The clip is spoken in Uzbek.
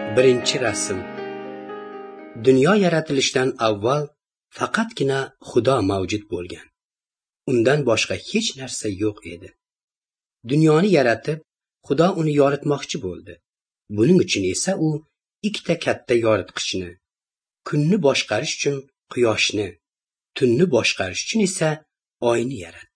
Birinchi rasm. Dunyo yaratilishidan avval faqatgina Xudo mavjud bo'lgan. Undan boshqa hech narsa yo'q edi. Dunyoni yaratib, Xudo uni yoritmoqchi bo'ldi. Buning uchun esa u ikkita katta yoritqichni, kunni boshqarish uchun quyoshni, tunni boshqarish uchun esa oyni yaratdi.